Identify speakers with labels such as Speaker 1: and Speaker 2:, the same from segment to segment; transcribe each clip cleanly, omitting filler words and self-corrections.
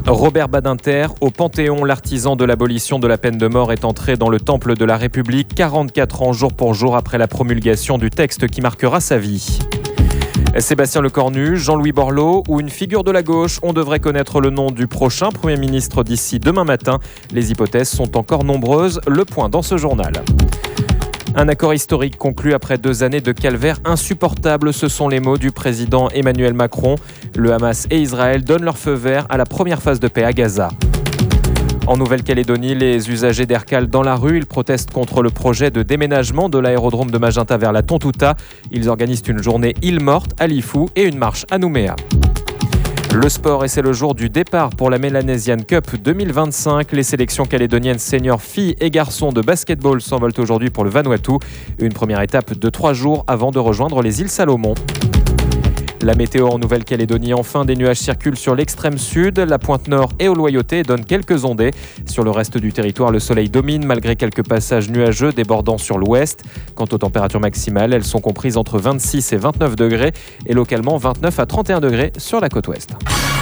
Speaker 1: Robert Badinter, au Panthéon, l'artisan de l'abolition de la peine de mort est entré dans le temple de la République 44 ans jour pour jour après la promulgation du texte qui marquera sa vie. Sébastien Lecornu, Jean-Louis Borloo ou une figure de la gauche, on devrait connaître le nom du prochain Premier ministre d'ici demain matin. Les hypothèses sont encore nombreuses. Le point dans ce journal. Un accord historique conclu après 2 années de calvaire insupportable, ce sont les mots du président Emmanuel Macron. Le Hamas et Israël donnent leur feu vert à la première phase de paix à Gaza. En Nouvelle-Calédonie, les usagers d'Ercal dans la rue, ils protestent contre le projet de déménagement de l'aérodrome de Magenta vers la Tontouta. Ils organisent une journée île morte à Lifou et une marche à Nouméa. Le sport, et c'est le jour du départ pour la Melanesian Cup 2025. Les sélections calédoniennes seniors filles et garçons de basketball s'envolent aujourd'hui pour le Vanuatu. Une première étape de 3 jours avant de rejoindre les îles Salomon. La météo en Nouvelle-Calédonie, enfin, des nuages circulent sur l'extrême sud, la pointe nord et au Loyauté donnent quelques ondées. Sur le reste du territoire, le soleil domine malgré quelques passages nuageux débordant sur l'ouest. Quant aux températures maximales, elles sont comprises entre 26 et 29 degrés et localement 29 à 31 degrés sur la côte ouest.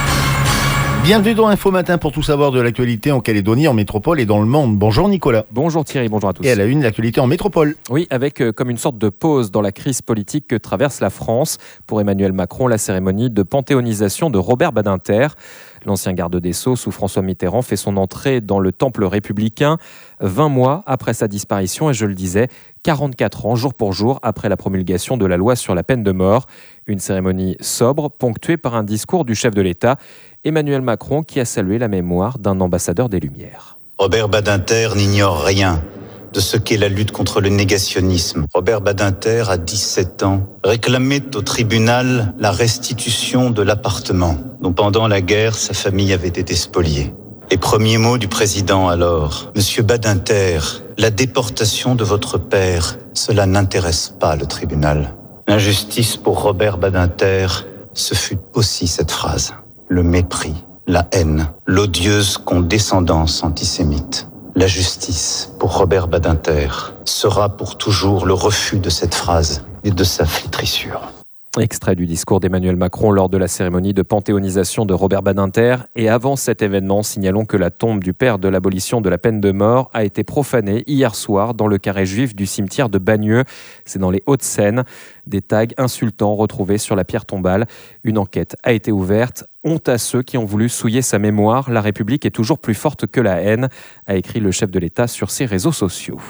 Speaker 2: Bienvenue dans Info Matin pour tout savoir de l'actualité en Calédonie, en métropole et dans le monde. Bonjour Nicolas.
Speaker 1: Bonjour Thierry, bonjour à tous.
Speaker 2: Et à la une, l'actualité en métropole.
Speaker 1: Oui, avec comme une sorte de pause dans la crise politique que traverse la France. Pour Emmanuel Macron, la cérémonie de panthéonisation de Robert Badinter. L'ancien garde des Sceaux, sous François Mitterrand, fait son entrée dans le temple républicain 20 mois après sa disparition et, je le disais, 44 ans, jour pour jour, après la promulgation de la loi sur la peine de mort. Une cérémonie sobre, ponctuée par un discours du chef de l'État, Emmanuel Macron, qui a salué la mémoire d'un ambassadeur des Lumières.
Speaker 3: Robert Badinter n'ignore rien de ce qu'est la lutte contre le négationnisme. Robert Badinter, à 17 ans, réclamait au tribunal la restitution de l'appartement dont pendant la guerre, sa famille avait été spoliée. Les premiers mots du président alors: « Monsieur Badinter, la déportation de votre père, cela n'intéresse pas le tribunal. » L'injustice pour Robert Badinter, ce fut aussi cette phrase. Le mépris, la haine, l'odieuse condescendance antisémite. La justice, pour Robert Badinter, sera pour toujours le refus de cette phrase et de sa flétrissure.
Speaker 1: Extrait du discours d'Emmanuel Macron lors de la cérémonie de panthéonisation de Robert Badinter. Et avant cet événement, signalons que la tombe du père de l'abolition de la peine de mort a été profanée hier soir dans le carré juif du cimetière de Bagneux. C'est dans les Hauts-de-Seine. Des tags insultants retrouvés sur la pierre tombale. Une enquête a été ouverte. Honte à ceux qui ont voulu souiller sa mémoire. La République est toujours plus forte que la haine, a écrit le chef de l'État sur ses réseaux sociaux.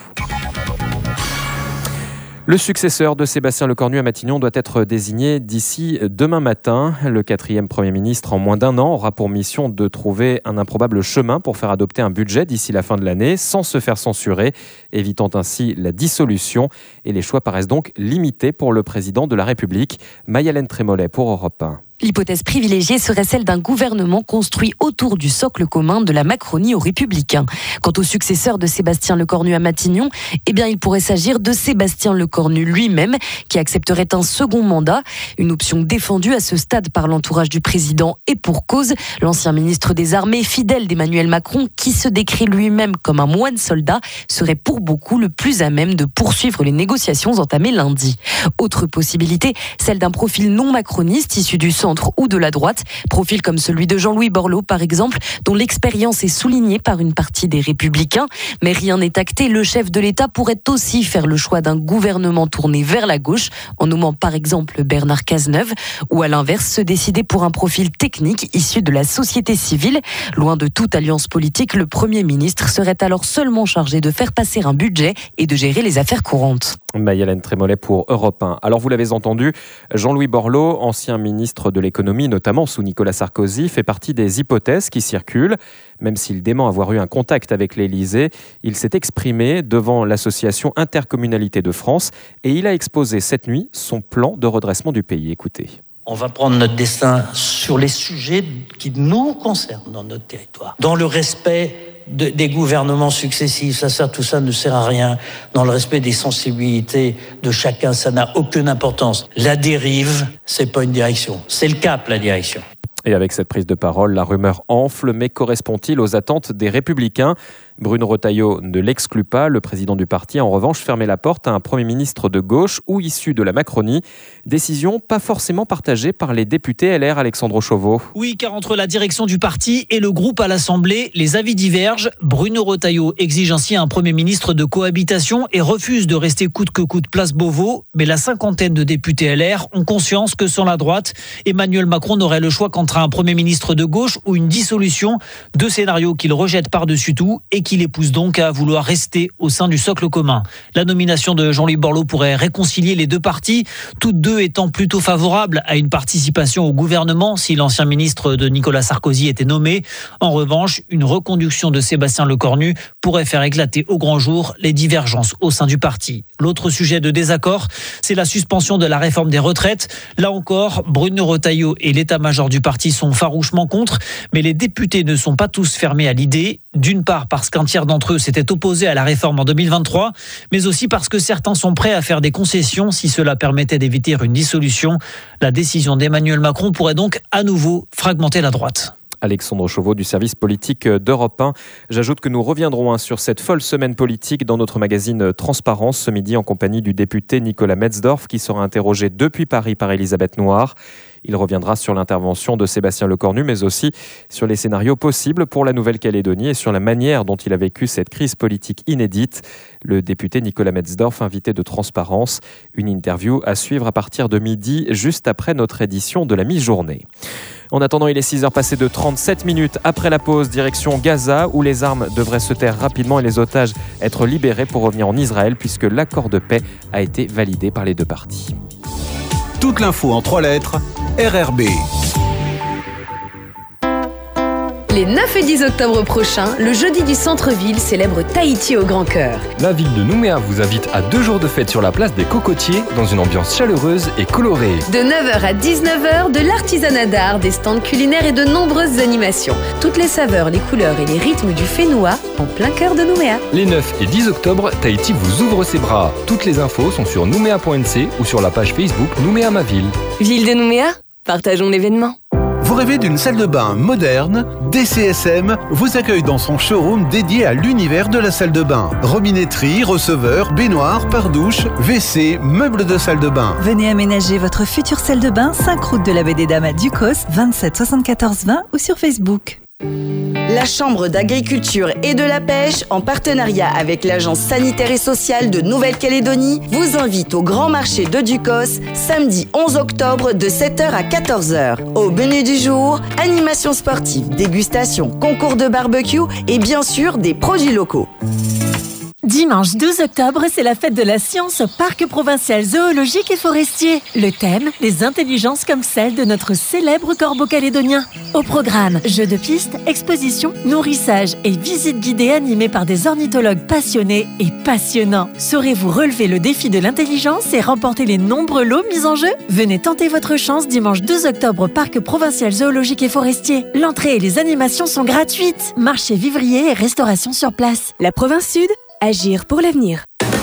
Speaker 1: Le successeur de Sébastien Lecornu à Matignon doit être désigné d'ici demain matin. Le 4e Premier ministre, en moins d'1 an, aura pour mission de trouver un improbable chemin pour faire adopter un budget d'ici la fin de l'année, sans se faire censurer, évitant ainsi la dissolution. Et les choix paraissent donc limités pour le président de la République. Maya-Hélène Trémollet pour Europe 1.
Speaker 4: L'hypothèse privilégiée serait celle d'un gouvernement construit autour du socle commun de la Macronie aux Républicains. Quant au successeur de Sébastien Lecornu à Matignon, il pourrait s'agir de Sébastien Lecornu lui-même, qui accepterait un second mandat, une option défendue à ce stade par l'entourage du président et pour cause. L'ancien ministre des Armées, fidèle d'Emmanuel Macron, qui se décrit lui-même comme un moine soldat, serait pour beaucoup le plus à même de poursuivre les négociations entamées lundi. Autre possibilité, celle d'un profil non macroniste issu du centre ou de la droite, profil comme celui de Jean-Louis Borloo par exemple, dont l'expérience est soulignée par une partie des Républicains. Mais rien n'est acté, le chef de l'État pourrait aussi faire le choix d'un gouvernement tourné vers la gauche, en nommant par exemple Bernard Cazeneuve, ou à l'inverse se décider pour un profil technique issu de la société civile. Loin de toute alliance politique, le Premier ministre serait alors seulement chargé de faire passer un budget et de gérer les affaires courantes.
Speaker 1: Maya-Hélène Trémollet pour Europe 1. Alors vous l'avez entendu, Jean-Louis Borloo, ancien ministre de l'économie, notamment sous Nicolas Sarkozy, fait partie des hypothèses qui circulent. Même s'il dément avoir eu un contact avec l'Élysée, il s'est exprimé devant l'association Intercommunalité de France et il a exposé cette nuit son plan de redressement du pays. Écoutez.
Speaker 5: On va prendre notre destin sur les sujets qui nous concernent dans notre territoire, dans le respect des gouvernements successifs. Tout ça ne sert à rien. Dans le respect des sensibilités de chacun, ça n'a aucune importance. La dérive, c'est pas une direction, c'est le cap, la direction.
Speaker 1: Et avec cette prise de parole, la rumeur enfle, mais correspond-il aux attentes des Républicains ? Bruno Retailleau ne l'exclut pas. Le président du parti a en revanche fermé la porte à un Premier ministre de gauche ou issu de la Macronie. Décision pas forcément partagée par les députés LR, Alexandre Chauveau.
Speaker 6: Oui, car entre la direction du parti et le groupe à l'Assemblée, les avis divergent. Bruno Retailleau exige ainsi un Premier ministre de cohabitation et refuse de rester coûte que coûte place Beauvau. Mais la cinquantaine de députés LR ont conscience que sans la droite, Emmanuel Macron n'aurait le choix qu'entre un Premier ministre de gauche ou une dissolution. Deux scénarios qu'il rejette par-dessus tout et qui les poussent donc à vouloir rester au sein du socle commun. La nomination de Jean-Louis Borloo pourrait réconcilier les deux partis, toutes deux étant plutôt favorables à une participation au gouvernement si l'ancien ministre de Nicolas Sarkozy était nommé. En revanche, une reconduction de Sébastien Lecornu pourrait faire éclater au grand jour les divergences au sein du parti. L'autre sujet de désaccord, c'est la suspension de la réforme des retraites. Là encore, Bruno Retailleau et l'état-major du parti sont farouchement contre, mais les députés ne sont pas tous fermés à l'idée. D'une part parce qu'un tiers d'entre eux s'était opposé à la réforme en 2023, mais aussi parce que certains sont prêts à faire des concessions si cela permettait d'éviter une dissolution. La décision d'Emmanuel Macron pourrait donc à nouveau fragmenter la droite.
Speaker 1: Alexandre Chauveau du service politique d'Europe 1. J'ajoute que nous reviendrons sur cette folle semaine politique dans notre magazine Transparence ce midi en compagnie du député Nicolas Metzdorf qui sera interrogé depuis Paris par Elisabeth Noire. Il reviendra sur l'intervention de Sébastien Lecornu, mais aussi sur les scénarios possibles pour la Nouvelle-Calédonie et sur la manière dont il a vécu cette crise politique inédite. Le député Nicolas Metzdorf, invité de Transparence. Une interview à suivre à partir de midi, juste après notre édition de la mi-journée. En attendant, il est 6h passées de 37 minutes après la pause, direction Gaza, où les armes devraient se taire rapidement et les otages être libérés pour revenir en Israël, puisque l'accord de paix a été validé par les deux parties.
Speaker 7: Toute l'info en 3 lettres, RRB.
Speaker 8: Les 9 et 10 octobre prochains, le jeudi du centre-ville célèbre Tahiti au grand cœur.
Speaker 9: La ville de Nouméa vous invite à 2 jours de fête sur la place des Cocotiers dans une ambiance chaleureuse et colorée.
Speaker 8: De 9h à 19h, de l'artisanat d'art, des stands culinaires et de nombreuses animations. Toutes les saveurs, les couleurs et les rythmes du Fénois en plein cœur de Nouméa.
Speaker 9: Les 9 et 10 octobre, Tahiti vous ouvre ses bras. Toutes les infos sont sur nouméa.nc ou sur la page Facebook Nouméa ma ville.
Speaker 8: Ville de Nouméa, partageons l'événement.
Speaker 7: Vous rêvez d'une salle de bain moderne? DCSM vous accueille dans son showroom dédié à l'univers de la salle de bain. Robinetterie, receveur, baignoire, pare-douche, WC, meubles de salle de bain.
Speaker 10: Venez aménager votre future salle de bain, 5 route de la Baie des Dames à Ducos, 27 74 20 ou sur Facebook.
Speaker 11: La Chambre d'agriculture et de la pêche, en partenariat avec l'Agence sanitaire et sociale de Nouvelle-Calédonie, vous invite au Grand Marché de Ducos, samedi 11 octobre de 7h à 14h. Au menu du jour, animation sportive, dégustation, concours de barbecue et bien sûr des produits locaux.
Speaker 10: Dimanche 12 octobre, c'est la fête de la science au Parc provincial zoologique et forestier. Le thème, les intelligences comme celle de notre célèbre corbeau calédonien. Au programme, jeux de piste, expositions, nourrissage et visites guidées animées par des ornithologues passionnés et passionnants. Saurez-vous relever le défi de l'intelligence et remporter les nombreux lots mis en jeu? Venez tenter votre chance dimanche 12 octobre au Parc provincial zoologique et forestier. L'entrée et les animations sont gratuites. Marché vivrier et restauration sur place.
Speaker 8: La province Sud, agir pour l'avenir.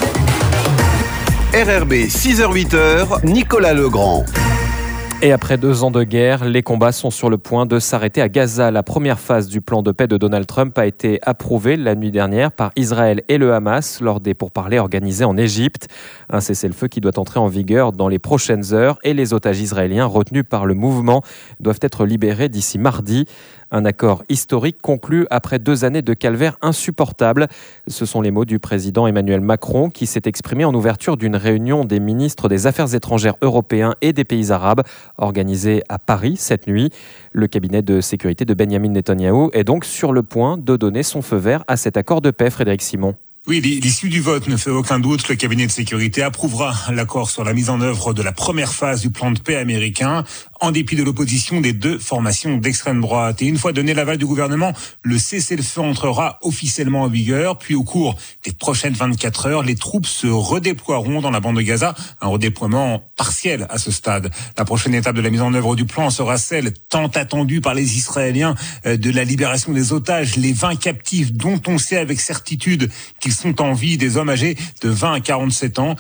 Speaker 7: RRB 6h-8h, Nicolas Legrand.
Speaker 1: Et après 2 ans de guerre, les combats sont sur le point de s'arrêter à Gaza. La première phase du plan de paix de Donald Trump a été approuvée la nuit dernière par Israël et le Hamas lors des pourparlers organisés en Égypte. Un cessez-le-feu qui doit entrer en vigueur dans les prochaines heures et les otages israéliens retenus par le mouvement doivent être libérés d'ici mardi. Un accord historique conclu après 2 années de calvaire insupportable. Ce sont les mots du président Emmanuel Macron qui s'est exprimé en ouverture d'une réunion des ministres des Affaires étrangères européens et des pays arabes organisée à Paris cette nuit. Le cabinet de sécurité de Benjamin Netanyahou est donc sur le point de donner son feu vert à cet accord de paix, Frédéric Simon.
Speaker 12: Oui, l'issue du vote ne fait aucun doute. Le cabinet de sécurité approuvera l'accord sur la mise en œuvre de la première phase du plan de paix américain, en dépit de l'opposition des 2 formations d'extrême droite. Et une fois donné l'aval du gouvernement, le cessez-le-feu entrera officiellement en vigueur. Puis au cours des prochaines 24 heures, les troupes se redéploieront dans la bande de Gaza. Un redéploiement partiel à ce stade. La prochaine étape de la mise en œuvre du plan sera celle tant attendue par les Israéliens de la libération des otages, les 20 captifs dont on sait avec certitude qu'ils sont en vie, des hommes âgés de 20 à 47 ans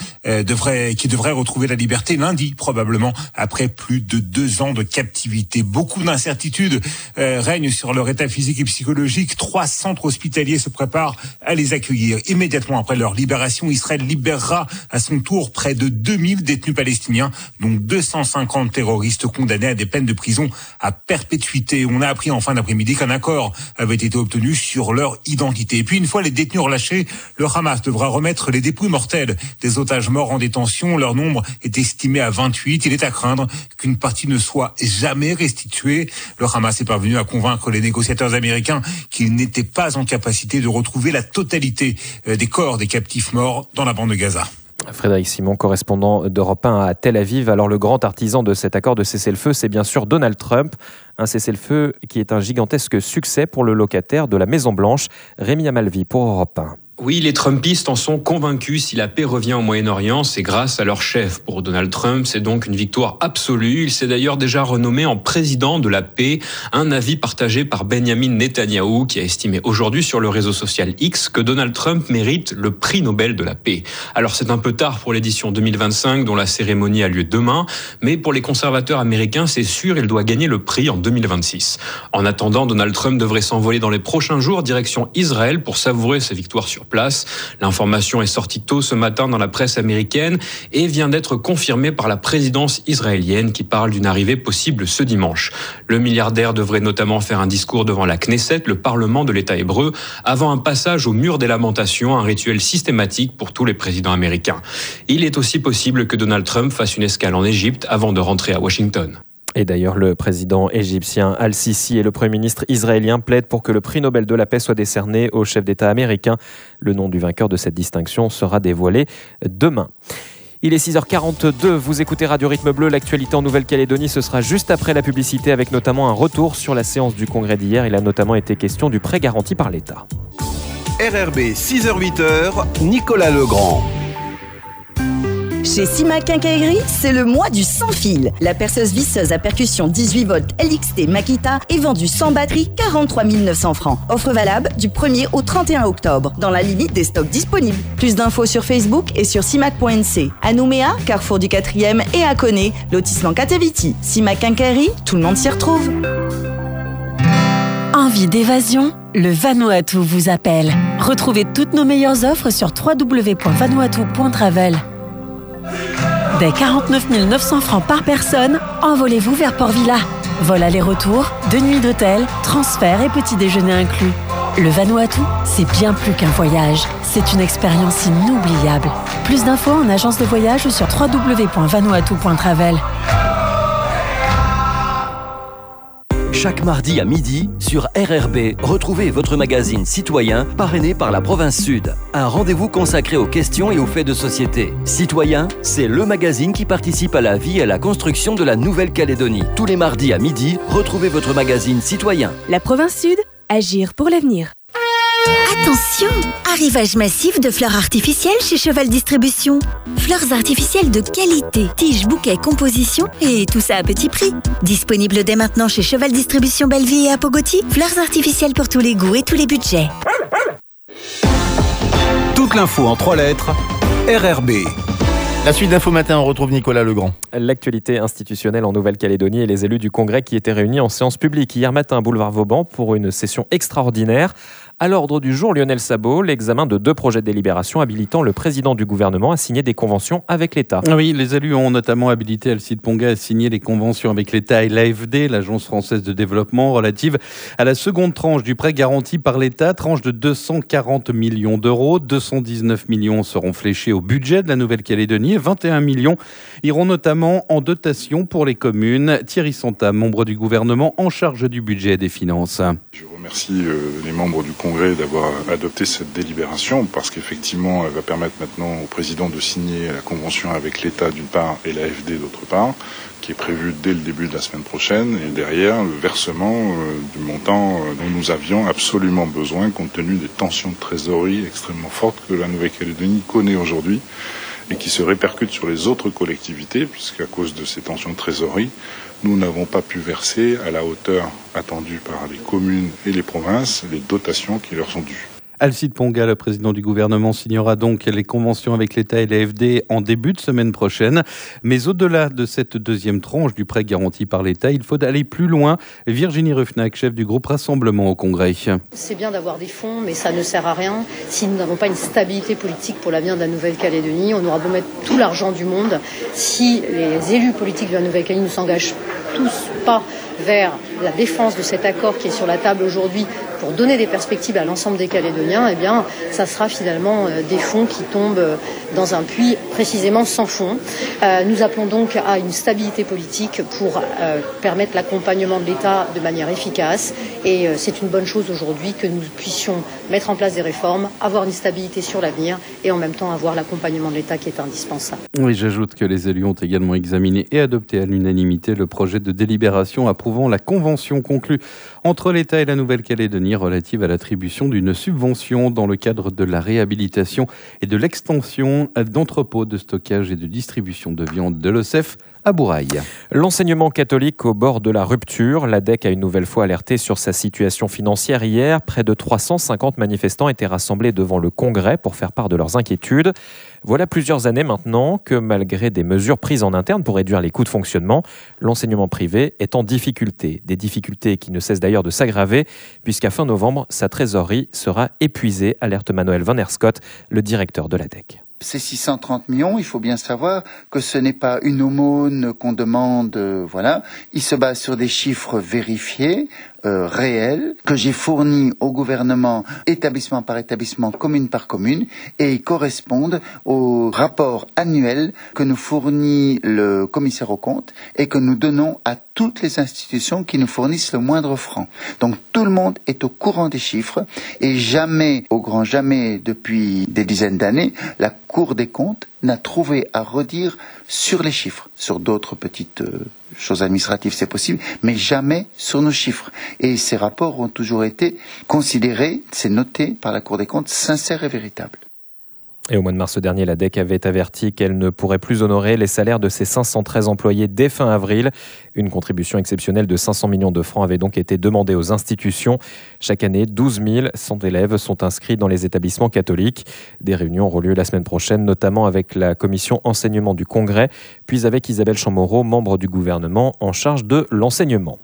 Speaker 12: qui devraient retrouver la liberté lundi, probablement, après plus de 2 ans de captivité. Beaucoup d'incertitudes règnent sur leur état physique et psychologique. 3 centres hospitaliers se préparent à les accueillir. Immédiatement après leur libération, Israël libérera à son tour près de 2000 détenus palestiniens, dont 250 terroristes condamnés à des peines de prison à perpétuité. On a appris en fin d'après-midi qu'un accord avait été obtenu sur leur identité. Et puis, une fois les détenus relâchés, le Hamas devra remettre les dépouilles mortelles des otages morts en détention. Leur nombre est estimé à 28. Il est à craindre qu'une partie ne soit jamais restituée. Le Hamas est parvenu à convaincre les négociateurs américains qu'ils n'étaient pas en capacité de retrouver la totalité des corps des captifs morts dans la bande de Gaza.
Speaker 1: Frédéric Simon, correspondant d'Europe 1 à Tel Aviv. Alors le grand artisan de cet accord de cessez-le-feu, c'est bien sûr Donald Trump. Un cessez-le-feu qui est un gigantesque succès pour le locataire de la Maison-Blanche, Rémi Amalvi pour Europe 1.
Speaker 13: Oui, les Trumpistes en sont convaincus. Si la paix revient au Moyen-Orient, c'est grâce à leur chef. Pour Donald Trump, c'est donc une victoire absolue. Il s'est d'ailleurs déjà renommé en président de la paix. Un avis partagé par Benjamin Netanyahou, qui a estimé aujourd'hui sur le réseau social X que Donald Trump mérite le prix Nobel de la paix. Alors c'est un peu tard pour l'édition 2025, dont la cérémonie a lieu demain. Mais pour les conservateurs américains, c'est sûr, il doit gagner le prix en 2026. En attendant, Donald Trump devrait s'envoler dans les prochains jours direction Israël pour savourer sa victoire sur place. L'information est sortie tôt ce matin dans la presse américaine et vient d'être confirmée par la présidence israélienne qui parle d'une arrivée possible ce dimanche. Le milliardaire devrait notamment faire un discours devant la Knesset, le parlement de l'État hébreu, avant un passage au mur des lamentations, un rituel systématique pour tous les présidents américains. Il est aussi possible que Donald Trump fasse une escale en Égypte avant de rentrer à Washington.
Speaker 1: Et d'ailleurs, le président égyptien Al-Sisi et le Premier ministre israélien plaident pour que le prix Nobel de la paix soit décerné au chef d'État américain. Le nom du vainqueur de cette distinction sera dévoilé demain. Il est 6h42, vous écoutez Radio Rythme Bleu, l'actualité en Nouvelle-Calédonie, ce sera juste après la publicité avec notamment un retour sur la séance du congrès d'hier. Il a notamment été question du prêt garanti par l'État.
Speaker 7: RRB 6h-8h, Nicolas Legrand.
Speaker 11: Chez Simac Quincaillerie, c'est le mois du sans fil. La perceuse visseuse à percussion 18 volts LXT Makita est vendue sans batterie 43 900 francs. Offre valable du 1er au 31 octobre, dans la limite des stocks disponibles. Plus d'infos sur Facebook et sur simac.nc. À Nouméa, Carrefour du 4e et à Koné, lotissement Kataviti. Simac Quincaillerie, tout le monde s'y retrouve.
Speaker 10: Envie d'évasion ? Le Vanuatu vous appelle. Retrouvez toutes nos meilleures offres sur www.vanuatu.travel. Dès 49 900 francs par personne, envolez-vous vers Port-Vila. Vol aller-retour, 2 nuits d'hôtel, transfert et petit déjeuner inclus. Le Vanuatu, c'est bien plus qu'un voyage. C'est une expérience inoubliable. Plus d'infos en agence de voyage ou sur www.vanuatu.travel.
Speaker 14: Chaque mardi à midi, sur RRB, retrouvez votre magazine Citoyen, parrainé par la Province Sud. Un rendez-vous consacré aux questions et aux faits de société. Citoyen, c'est le magazine qui participe à la vie et à la construction de la Nouvelle-Calédonie. Tous les mardis à midi, retrouvez votre magazine Citoyen.
Speaker 8: La Province Sud, agir pour l'avenir.
Speaker 15: Attention! Arrivage massif de fleurs artificielles chez Cheval Distribution. Fleurs artificielles de qualité, tiges, bouquets, composition et tout ça à petit prix. Disponible dès maintenant chez Cheval Distribution Belleville et à Pogoti. Fleurs artificielles pour tous les goûts et tous les budgets.
Speaker 7: Toute l'info en 3 lettres, RRB.
Speaker 2: La suite d'Info Matin, on retrouve Nicolas Legrand.
Speaker 1: L'actualité institutionnelle en Nouvelle-Calédonie et les élus du Congrès qui étaient réunis en séance publique hier matin à Boulevard Vauban pour une session extraordinaire. À l'ordre du jour, Lionel Sabot, l'examen de 2 projets de délibération habilitant le président du gouvernement à signer des conventions avec l'État.
Speaker 16: Oui, les élus ont notamment habilité Alcide Ponga à signer les conventions avec l'État et l'AFD, l'Agence française de développement, relative à la seconde tranche du prêt garanti par l'État, tranche de 240 millions d'euros. 219 millions seront fléchés au budget de la Nouvelle-Calédonie et 21 millions iront notamment en dotation pour les communes. Thierry Santa, membre du gouvernement en charge du budget et des finances.
Speaker 17: Je remercie les membres du Congrès d'avoir adopté cette délibération parce qu'effectivement, elle va permettre maintenant au président de signer la convention avec l'État d'une part et l'AFD d'autre part, qui est prévue dès le début de la semaine prochaine, et derrière le versement du montant dont nous avions absolument besoin compte tenu des tensions de trésorerie extrêmement fortes que la Nouvelle-Calédonie connaît aujourd'hui et qui se répercutent sur les autres collectivités, puisqu'à cause de ces tensions de trésorerie, nous n'avons pas pu verser à la hauteur attendue par les communes et les provinces les dotations qui leur sont dues.
Speaker 16: Alcide Ponga, le président du gouvernement, signera donc les conventions avec l'État et l'AFD en début de semaine prochaine. Mais au-delà de cette deuxième tranche du prêt garanti par l'État, il faut aller plus loin. Virginie Ruffnac, chef du groupe Rassemblement au Congrès.
Speaker 18: C'est bien d'avoir des fonds, mais ça ne sert à rien si nous n'avons pas une stabilité politique pour l'avenir de la Nouvelle-Calédonie. On aura beau mettre tout l'argent du monde. Si les élus politiques de la Nouvelle-Calédonie ne s'engagent tous pas vers la défense de cet accord qui est sur la table aujourd'hui pour donner des perspectives à l'ensemble des Calédoniens, eh bien, ça sera finalement des fonds qui tombent dans un puits précisément sans fond. Nous appelons donc à une stabilité politique pour permettre l'accompagnement de l'État de manière efficace. Et c'est une bonne chose aujourd'hui que nous puissions mettre en place des réformes, avoir une stabilité sur l'avenir et en même temps avoir l'accompagnement de l'État qui est indispensable.
Speaker 16: Oui, j'ajoute que les élus ont également examiné et adopté à l'unanimité le projet de délibération approuvant la convention conclue entre l'État et la Nouvelle-Calédonie relative à l'attribution d'une subvention dans le cadre de la réhabilitation et de l'extension d'entrepôts de stockage et de distribution de viande de l'OCEF à Bourail.
Speaker 1: L'enseignement catholique au bord de la rupture. L'ADEC a une nouvelle fois alerté sur sa situation financière hier. Près de 350 manifestants étaient rassemblés devant le Congrès pour faire part de leurs inquiétudes. Voilà plusieurs années maintenant que, malgré des mesures prises en interne pour réduire les coûts de fonctionnement, l'enseignement privé est en difficulté. Des difficultés qui ne cessent d'ailleurs de s'aggraver, puisqu'à fin novembre, sa trésorerie sera épuisée, alerte Manuel Van Herscott, le directeur de l'ADEC.
Speaker 19: Ces 630 millions, il faut bien savoir que ce n'est pas une aumône qu'on demande, voilà. Il se base sur des chiffres vérifiés, réels, que j'ai fournis au gouvernement, établissement par établissement, commune par commune, et ils correspondent au rapport annuel que nous fournit le commissaire aux comptes et que nous donnons à toutes les institutions qui nous fournissent le moindre franc. Donc tout le monde est au courant des chiffres et jamais, au grand jamais, depuis des dizaines d'années, la Cour des comptes n'a trouvé à redire sur les chiffres. Sur d'autres petites choses administratives, c'est possible, mais jamais sur nos chiffres. Et ces rapports ont toujours été considérés, c'est noté par la Cour des comptes, sincères et véritables.
Speaker 1: Et au mois de mars dernier, l'ADEC avait averti qu'elle ne pourrait plus honorer les salaires de ses 513 employés dès fin avril. Une contribution exceptionnelle de 500 millions de francs avait donc été demandée aux institutions. Chaque année, 12 100 élèves sont inscrits dans les établissements catholiques. Des réunions auront lieu la semaine prochaine, notamment avec la commission enseignement du Congrès, puis avec Isabelle Chamorro, membre du gouvernement en charge de l'enseignement.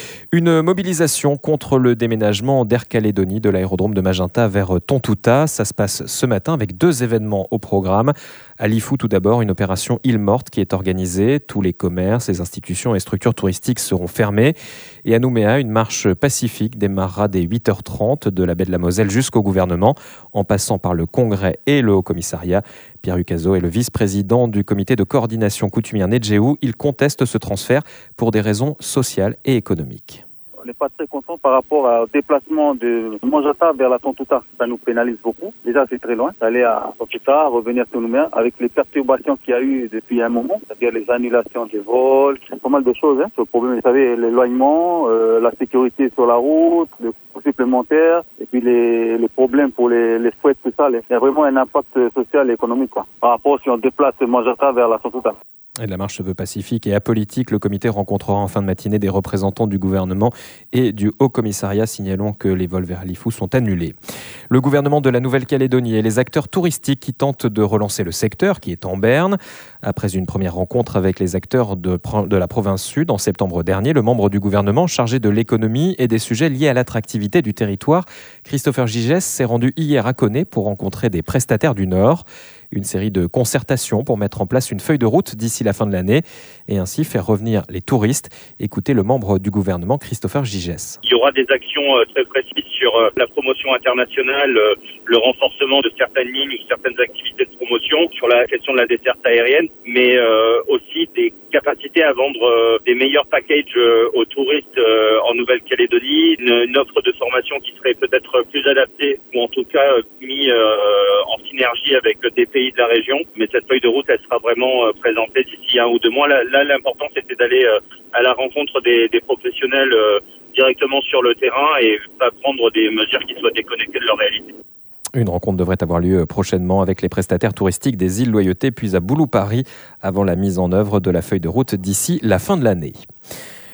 Speaker 1: Une mobilisation contre le déménagement d'Air Calédonie de l'aérodrome de Magenta vers Tontouta. Ça se passe ce matin avec 2 événements au programme. À Lifou, tout d'abord, une opération île morte qui est organisée. Tous les commerces, les institutions et structures touristiques seront fermés. Et à Nouméa, une marche pacifique démarrera dès 8h30 de la baie de la Moselle jusqu'au gouvernement, en passant par le Congrès et le Haut-Commissariat. Pierre Ucazo est le vice-président du comité de coordination coutumière Nedjéou. Il conteste ce transfert pour des raisons sociales et économiques.
Speaker 20: On n'est pas très content par rapport au déplacement de Manjata vers la Tontouta. Ça nous pénalise beaucoup. Déjà, c'est très loin. Aller à Tontouta, revenir sur Nouméa, avec les perturbations qu'il y a eu depuis un moment, c'est-à-dire les annulations des vols, pas mal de choses. Le problème, vous savez, l'éloignement, la sécurité sur la route, le coût supplémentaire, et puis les problèmes pour les fouettes, tout ça. Il y a vraiment un impact social et économique, par rapport si on déplace Manjata vers la Tontouta.
Speaker 1: Et la marche se veut pacifique et apolitique. Le comité rencontrera en fin de matinée des représentants du gouvernement et du Haut-Commissariat, signalons que les vols vers Lifou sont annulés. Le gouvernement de la Nouvelle-Calédonie et les acteurs touristiques qui tentent de relancer le secteur, qui est en berne. Après une première rencontre avec les acteurs de la province sud en septembre dernier, le membre du gouvernement chargé de l'économie et des sujets liés à l'attractivité du territoire, Christopher Gigès, s'est rendu hier à Koné pour rencontrer des prestataires du Nord. Une série de concertations pour mettre en place une feuille de route d'ici la fin de l'année et ainsi faire revenir les touristes. Écoutez le membre du gouvernement, Christopher Gigès.
Speaker 21: Il y aura des actions très précises sur la promotion internationale, le renforcement de certaines lignes ou certaines activités de promotion, sur la question de la desserte aérienne, mais aussi des capacités à vendre des meilleurs packages aux touristes en Nouvelle-Calédonie, une offre de formation qui serait peut-être plus adaptée ou en tout cas mis en synergie avec des pays de la région, mais cette feuille de route, elle sera vraiment présentée d'ici 1 ou 2 mois. Là, l'important, c'était d'aller à la rencontre des professionnels directement sur le terrain et pas prendre des mesures qui soient déconnectées de leur réalité.
Speaker 1: Une rencontre devrait avoir lieu prochainement avec les prestataires touristiques des îles Loyauté, puis à Boulou-Paris, avant la mise en œuvre de la feuille de route d'ici la fin de l'année.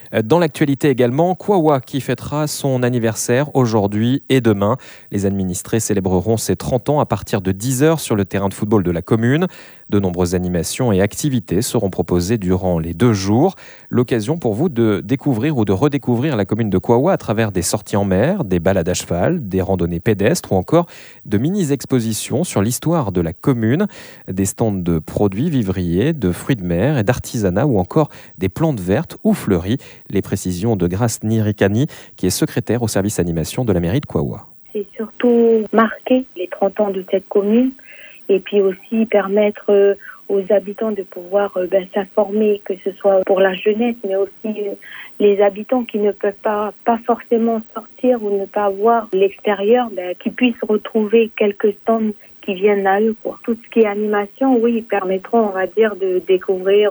Speaker 1: Dans l'actualité également, Kwawa qui fêtera son anniversaire aujourd'hui et demain. Les administrés célébreront ses 30 ans à partir de 10h sur le terrain de football de la commune. De nombreuses animations et activités seront proposées durant les 2 jours. L'occasion pour vous de découvrir ou de redécouvrir la commune de Kwawa à travers des sorties en mer, des balades à cheval, des randonnées pédestres ou encore de mini-expositions sur l'histoire de la commune, des stands de produits vivriers, de fruits de mer et d'artisanat ou encore des plantes vertes ou fleuries. Les précisions de Grace Nirikani, qui est secrétaire au service animation de la mairie de Kwawa.
Speaker 3: C'est surtout marquer les 30 ans de cette commune et puis aussi permettre aux habitants de pouvoir s'informer, que ce soit pour la jeunesse, mais aussi les habitants qui ne peuvent pas forcément sortir ou ne pas voir l'extérieur, qui puissent retrouver quelques stands qui viennent à eux, quoi. Tout ce qui est animation, oui, permettront, on va dire, de découvrir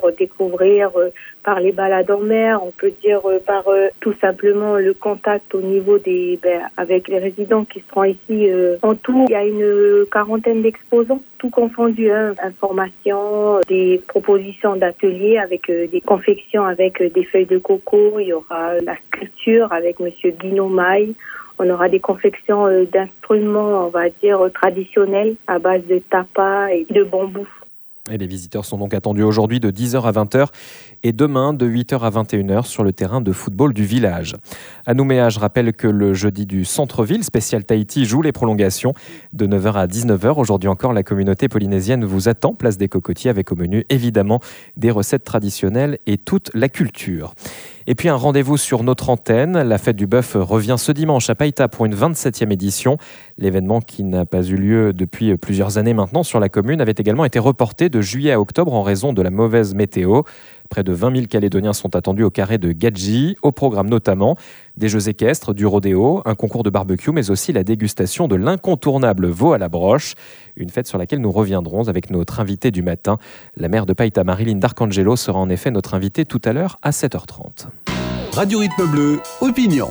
Speaker 3: par les balades en mer, on peut dire par tout simplement le contact au niveau avec les résidents qui seront ici. En tout, il y a une 40aine d'exposants, tout confondu, informations, des propositions d'ateliers avec des confections avec des feuilles de coco, il y aura la sculpture avec monsieur Guino Maille. On aura des confections d'instruments, on va dire, traditionnels à base de tapa et de bambou.
Speaker 1: Et les visiteurs sont donc attendus aujourd'hui de 10h à 20h et demain de 8h à 21h sur le terrain de football du village. À Nouméa, je rappelle que le jeudi du centre-ville spécial Tahiti joue les prolongations de 9h à 19h. Aujourd'hui encore, la communauté polynésienne vous attend, place des Cocotiers, avec au menu évidemment des recettes traditionnelles et toute la culture. Et puis un rendez-vous sur notre antenne. La fête du bœuf revient ce dimanche à Païta pour une 27e édition. L'événement, qui n'a pas eu lieu depuis plusieurs années maintenant sur la commune, avait également été reporté de juillet à octobre en raison de la mauvaise météo. Près de 20 000 Calédoniens sont attendus au carré de Gadji. Au programme notamment des jeux équestres, du rodéo, un concours de barbecue, mais aussi la dégustation de l'incontournable veau à la broche. Une fête sur laquelle nous reviendrons avec notre invitée du matin. La maire de Païta, Marilyn D'Arcangelo, sera en effet notre invitée tout à l'heure à 7h30.
Speaker 7: Radio Rythme Bleu, opinion.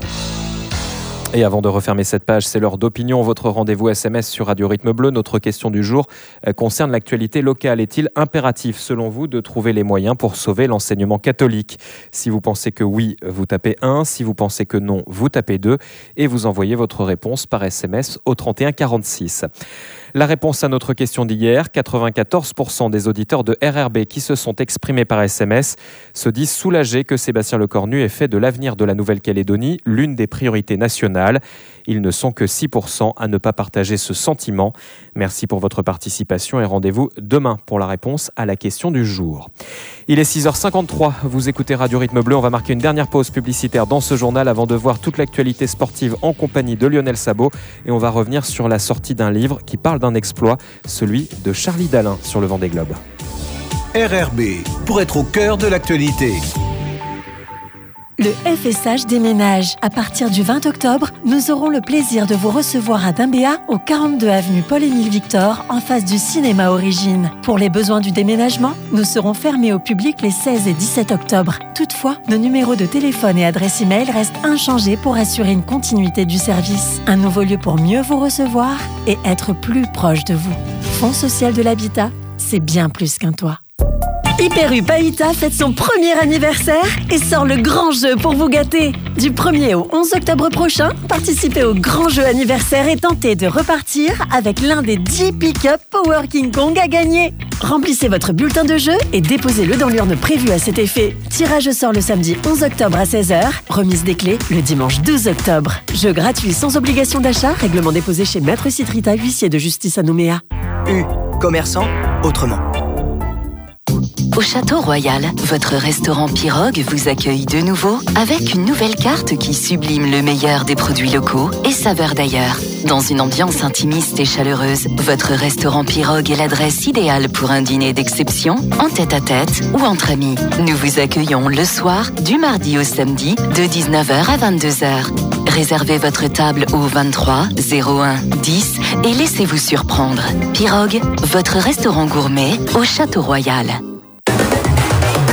Speaker 1: Et avant de refermer cette page, c'est l'heure d'opinion, votre rendez-vous SMS sur Radio Rythme Bleu. Notre question du jour concerne l'actualité locale. Est-il impératif, selon vous, de trouver les moyens pour sauver l'enseignement catholique ? Si vous pensez que oui, vous tapez 1. Si vous pensez que non, vous tapez 2. Et vous envoyez votre réponse par SMS au 31 46. La réponse à notre question d'hier, 94% des auditeurs de RRB qui se sont exprimés par SMS se disent soulagés que Sébastien Lecornu ait fait de l'avenir de la Nouvelle-Calédonie l'une des priorités nationales. Ils ne sont que 6% à ne pas partager ce sentiment. Merci pour votre participation et rendez-vous demain pour la réponse à la question du jour. Il est 6h53, vous écoutez Radio Rythme Bleu. On va marquer une dernière pause publicitaire dans ce journal avant de voir toute l'actualité sportive en compagnie de Lionel Sabot. Et on va revenir sur la sortie d'un livre qui parle d'un exploit, celui de Charlie Dalin sur le Vendée Globe.
Speaker 7: RRB, pour être au cœur de l'actualité.
Speaker 10: Le FSH déménage. À partir du 20 octobre, nous aurons le plaisir de vous recevoir à Dimbéa, au 42 avenue Paul-Émile Victor, en face du cinéma Origine. Pour les besoins du déménagement, nous serons fermés au public les 16 et 17 octobre. Toutefois, nos numéros de téléphone et adresse email restent inchangés pour assurer une continuité du service. Un nouveau lieu pour mieux vous recevoir et être plus proche de vous. Fonds social de l'habitat, c'est bien plus qu'un toit. Hyper U Païta fête son premier anniversaire et sort le grand jeu pour vous gâter. Du 1er au 11 octobre prochain, participez au grand jeu anniversaire et tentez de repartir avec l'un des 10 pick-up Power King Kong à gagner. Remplissez votre bulletin de jeu et déposez-le dans l'urne prévue à cet effet. Tirage sort le samedi 11 octobre à 16h, remise des clés le dimanche 12 octobre. Jeu gratuit sans obligation d'achat, règlement déposé chez Maître Citrita, huissier de justice à Nouméa.
Speaker 22: U, commerçant, autrement.
Speaker 23: Au Château Royal, votre restaurant Pirogue vous accueille de nouveau avec une nouvelle carte qui sublime le meilleur des produits locaux et saveurs d'ailleurs. Dans une ambiance intimiste et chaleureuse, votre restaurant Pirogue est l'adresse idéale pour un dîner d'exception, en tête-à-tête ou entre amis. Nous vous accueillons le soir, du mardi au samedi, de 19h à 22h. Réservez votre table au 23 01 10 et laissez-vous surprendre. Pirogue, votre restaurant gourmet au Château Royal.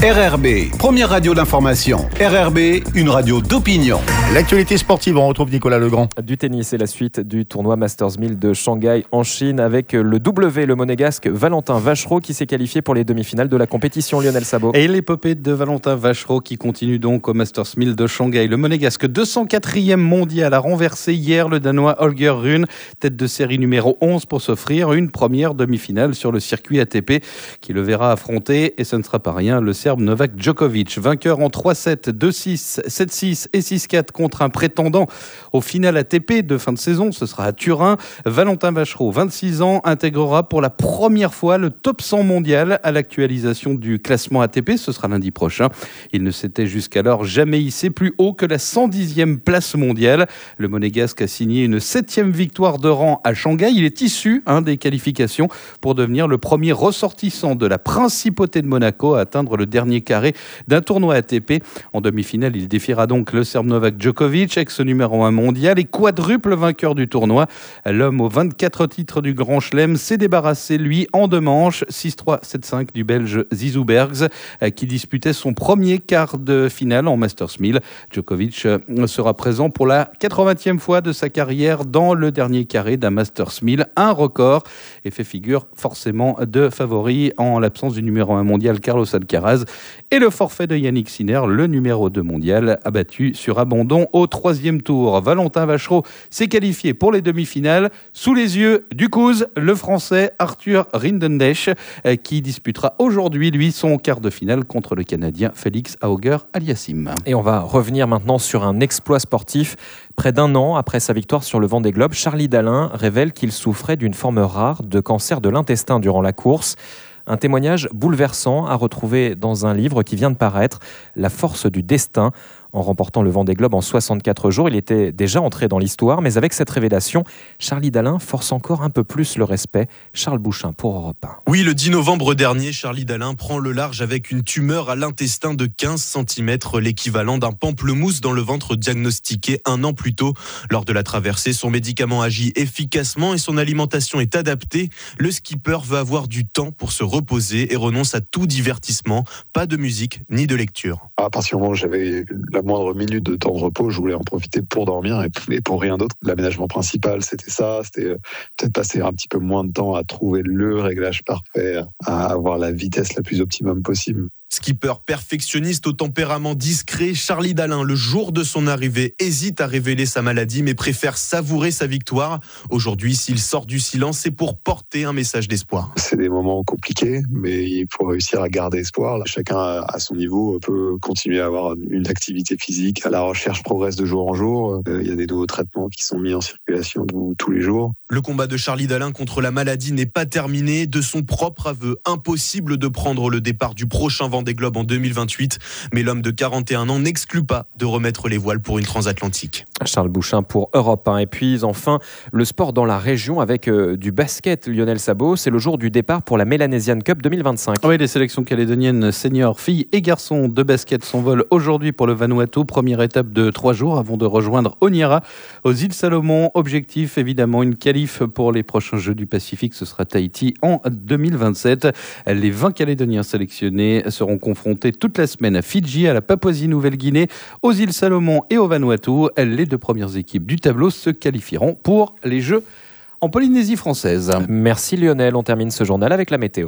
Speaker 7: RRB, première radio d'information. RRB, une radio d'opinion.
Speaker 2: L'actualité sportive, on retrouve Nicolas Legrand.
Speaker 1: Du tennis et la suite du tournoi Masters 1000 de Shanghai en Chine avec le le monégasque Valentin Vachereau qui s'est qualifié pour les demi-finales de la compétition. Lionel Sabot.
Speaker 16: Et l'épopée de Valentin Vachereau qui continue donc au Masters 1000 de Shanghai. Le monégasque 204e mondial a renversé hier le Danois Holger Rune, tête de série numéro 11 pour s'offrir une première demi-finale sur le circuit ATP qui le verra affronter, et ce ne sera pas rien, le Serbe Novak Djokovic, vainqueur en 3-7, 2-6, 7-6 et 6-4 contre un prétendant au final ATP de fin de saison. Ce sera à Turin. Valentin Vachereau, 26 ans, intégrera pour la première fois le top 100 mondial à l'actualisation du classement ATP. Ce sera lundi prochain. Il ne s'était jusqu'alors jamais hissé plus haut que la 110e place mondiale. Le monégasque a signé une 7e victoire de rang à Shanghai. Il est issu des qualifications pour devenir le premier ressortissant de la principauté de Monaco à atteindre le dernier carré d'un tournoi ATP. En demi-finale, il défiera donc le Serbe Novak Djokovic, ex-numéro 1 mondial et quadruple vainqueur du tournoi. L'homme aux 24 titres du Grand Chelem s'est débarrassé, lui, en 2 manches, 6-3, 7-5 du Belge Zizou Bergs, qui disputait son premier quart de finale en Masters 1000. Djokovic sera présent pour la 80e fois de sa carrière dans le dernier carré d'un Masters 1000, un record, et fait figure forcément de favori en l'absence du numéro 1 mondial Carlos Alcaraz et le forfait de Yannick Sinner, le numéro 2 mondial, abattu sur abandon au 3e tour. Valentin Vachereau s'est qualifié pour les demi-finales sous les yeux du Couze, le Français Arthur Rindendesch, qui disputera aujourd'hui, lui, son quart de finale contre le Canadien Félix Auger-Aliassime.
Speaker 1: Et on va revenir maintenant sur un exploit sportif. Près d'1 an après sa victoire sur le Vendée Globe, Charlie Dalin révèle qu'il souffrait d'une forme rare de cancer de l'intestin durant la course. Un témoignage bouleversant à retrouver dans un livre qui vient de paraître, La force du destin. En remportant le Vendée Globe en 64 jours, il était déjà entré dans l'histoire, mais avec cette révélation, Charlie Dalin force encore un peu plus le respect. Charles Bouchin pour Europe 1.
Speaker 4: Oui, le 10 novembre dernier, Charlie Dalin prend le large avec une tumeur à l'intestin de 15 cm, l'équivalent d'un pamplemousse dans le ventre diagnostiqué 1 an plus tôt. Lors de la traversée, son médicament agit efficacement et son alimentation est adaptée. Le skipper veut avoir du temps pour se reposer et renonce à tout divertissement, pas de musique ni de lecture.
Speaker 5: À partir du moment où j'avais la moindre minute de temps de repos, je voulais en profiter pour dormir et pour rien d'autre. L'aménagement principal, c'était ça, c'était peut-être passer un petit peu moins de temps à trouver le réglage parfait, à avoir la vitesse la plus optimum possible.
Speaker 4: Skipper perfectionniste au tempérament discret, Charlie Dalin, le jour de son arrivée, hésite à révéler sa maladie mais préfère savourer sa victoire. Aujourd'hui, s'il sort du silence, c'est pour porter un message d'espoir.
Speaker 5: C'est des moments compliqués, mais il faut réussir à garder espoir. Chacun à son niveau peut continuer à avoir une activité physique. La recherche progresse de jour en jour. Il y a des nouveaux traitements qui sont mis en circulation tous les jours.
Speaker 4: Le combat de Charlie Dalin contre la maladie n'est pas terminé. De son propre aveu, impossible de prendre le départ du prochain Vendée Globe en 2028, mais l'homme de 41 ans n'exclut pas de remettre les voiles pour une transatlantique.
Speaker 1: Charles Bouchin pour Europe 1. Et puis enfin, le sport dans la région avec du basket. Lionel Sabot, c'est le jour du départ pour la Melanesian Cup 2025.
Speaker 16: Oui, les sélections calédoniennes seniors, filles et garçons de basket s'envolent aujourd'hui pour le Vanuatu. Première étape de 3 jours avant de rejoindre Honiara aux îles Salomon. Objectif évidemment une qualif pour les prochains Jeux du Pacifique. Ce sera Tahiti en 2027. Les 20 Calédoniens sélectionnés seront confrontés toute la semaine à Fidji, à la Papouasie-Nouvelle-Guinée, aux îles Salomon et au Vanuatu. Les 2 premières équipes du tableau se qualifieront pour les Jeux en Polynésie française.
Speaker 1: Merci Lionel, on termine ce journal avec la météo.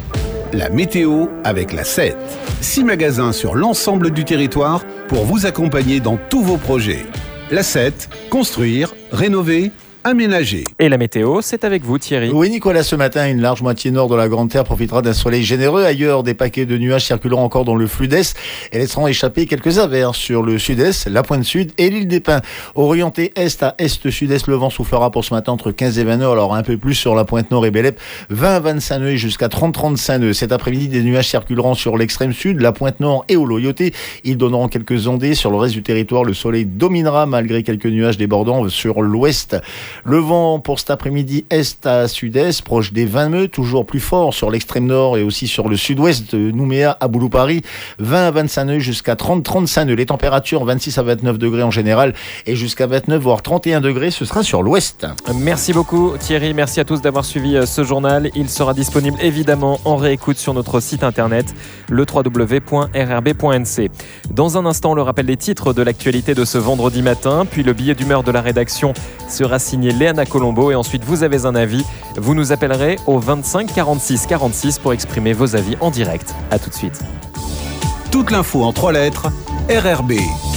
Speaker 7: La météo avec la 7. 6 magasins sur l'ensemble du territoire pour vous accompagner dans tous vos projets. La 7, construire, rénover, aménagé.
Speaker 1: Et la météo, c'est avec vous Thierry.
Speaker 2: Oui Nicolas, ce matin, une large moitié nord de la Grande Terre profitera d'un soleil généreux. Ailleurs, des paquets de nuages circuleront encore dans le flux d'est et laisseront échapper quelques averses sur le sud-est, la pointe sud et l'île des Pins. Orienté est à est-sud-est, le vent soufflera pour ce matin entre 15 et 20 nœuds, alors un peu plus sur la pointe nord et Bélep, 20 à 25 nœuds et jusqu'à 30-35 nœuds. Cet après-midi, des nuages circuleront sur l'extrême sud, la pointe nord et au Loyauté. Ils donneront quelques ondées. Sur le reste du territoire, le soleil dominera malgré quelques nuages débordants sur l'ouest. Le vent pour cet après-midi est à sud-est, proche des 20 nœuds, toujours plus fort sur l'extrême nord et aussi sur le sud-ouest de Nouméa à Boulou-Paris. 20 à 25 nœuds jusqu'à 30-35 nœuds. Les températures 26 à 29 degrés en général et jusqu'à 29 voire 31 degrés, ce sera sur l'ouest.
Speaker 1: Merci beaucoup Thierry, merci à tous d'avoir suivi ce journal. Il sera disponible évidemment en réécoute sur notre site internet, le www.rrb.nc. Dans un instant, le rappel des titres de l'actualité de ce vendredi matin, puis le billet d'humeur de la rédaction sera signé Léana Colombo et ensuite vous avez un avis. Vous nous appellerez au 25 46 46 pour exprimer vos avis en direct. À tout de suite.
Speaker 7: Toute l'info en 3 lettres, RRB.